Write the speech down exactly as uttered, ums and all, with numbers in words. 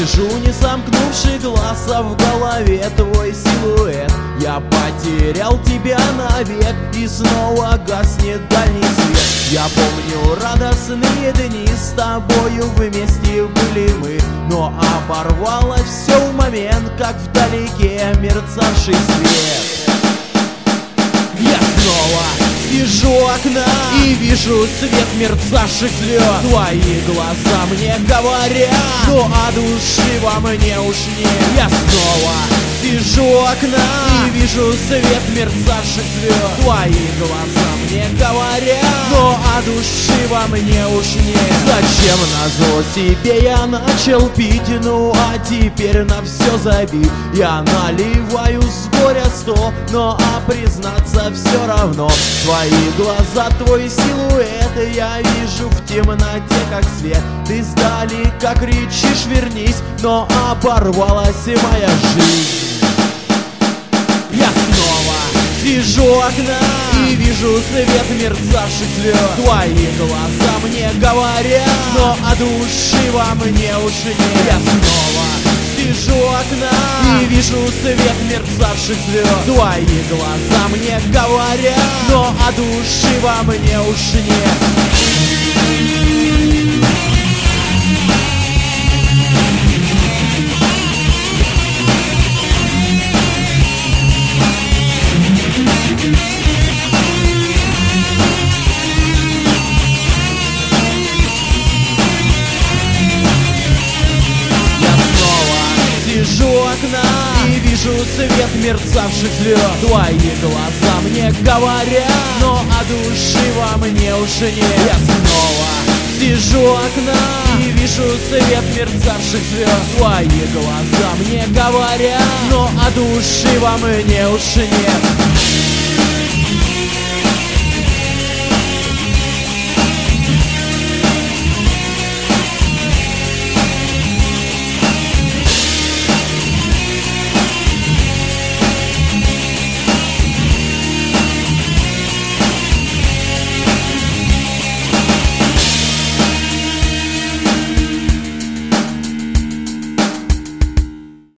Сижу, не сомкнувший глаз, а в голове твой силуэт. Я потерял тебя навек, и снова гаснет дальний свет. Я помню радостные дни, с тобою вместе были мы. Но оборвалось все в момент, как вдалеке мерцавший свет. Я снова сижу у окна и вижу свет мерцавших слез. Твои глаза мне говорят, но о душе во мне уж нет. Я снова сижу у окна и вижу свет мерцавших слез. Твои глаза мне говорят, но о душе во мне уж нет. Зачем назло себе я начал пить, ну а теперь на все забить. Я наливаю с горя сто, но а признаться все равно. Твои глаза, твой силуэт, я вижу в темноте как свет. Ты сдалека кричишь вернись, но оборвалась и моя жизнь. Я снова сижу у окна и вижу свет мерцавших слез. Твои глаза мне говорят, но о душе во мне уж нет. Я снова сижу у окна и вижу свет мерцавших слез. Твои глаза мне говорят, но о душе во мне уж нет. Сижу у окна и вижу свет мерцавших слез. Твои глаза мне говорят, но о душе во мне уж нет. Я снова сижу у окна и вижу свет мерцавших слез. Твои глаза мне говорят, но о душе во мне уж нет.